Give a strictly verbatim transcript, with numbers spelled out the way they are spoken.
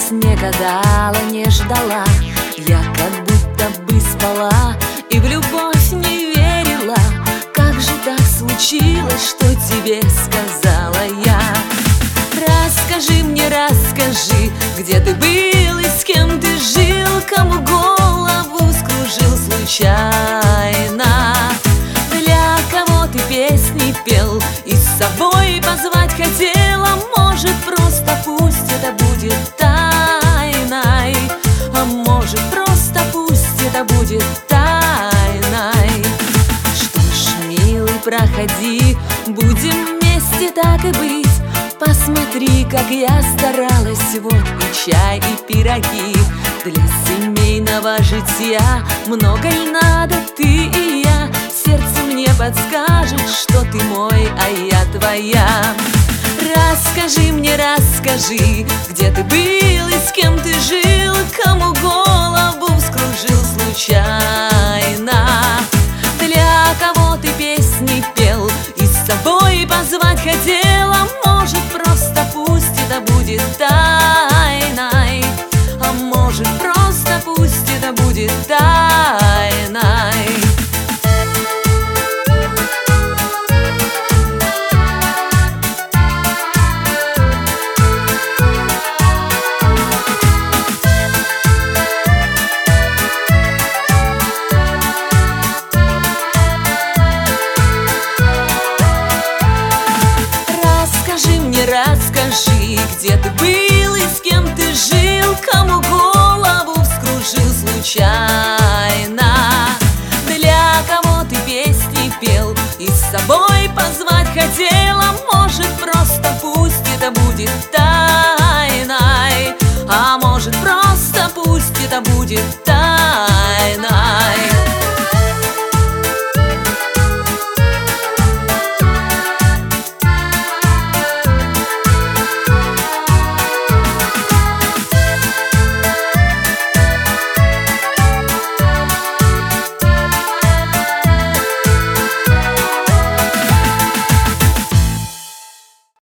не гадала, не ждала, я как будто бы спала и в любовь не верила. Как же так случилось, что тебе сказала я? Расскажи мне, расскажи, где ты был и с кем ты жил, кому голову скружил случайно, для кого ты песни пел и с собой позвать хотела. Может, просто пусть это будет тайной, а может, просто пусть это будет тайной. Что ж, милый, проходи, будем вместе, так и быть. Посмотри, как я старалась, вот и чай, и пироги. Для семейного житья много ли надо, ты и я? Сердце мне подскажет, что ты мой, а я твоя. Расскажи мне, расскажи, где ты был и с кем ты жил, кому голову вскружил случайно, для кого ты песни пел и с собой позвать хотела. Может, просто пусть это будет тайной, а может, просто пусть это будет тайной.